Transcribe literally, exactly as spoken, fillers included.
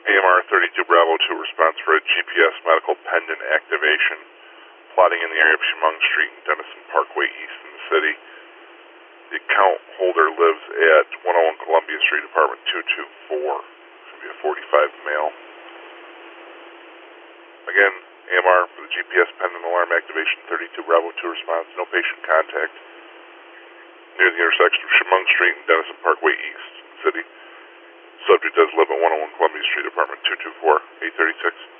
A M R thirty-two Bravo two response for a G P S medical pendant activation, plotting in the area of Chemung Street and Denison Parkway East in the city. The account holder lives at one oh one Columbia Street, apartment two two four. It's going to be a forty-five male. Again, A M R for the G P S pendant alarm activation, thirty-two Bravo two response, no patient contact. Near the intersection of Chemung Street and Denison Parkway East, city. Subject does live at one oh one Columbia Street, apartment two two four, eight thirty-six.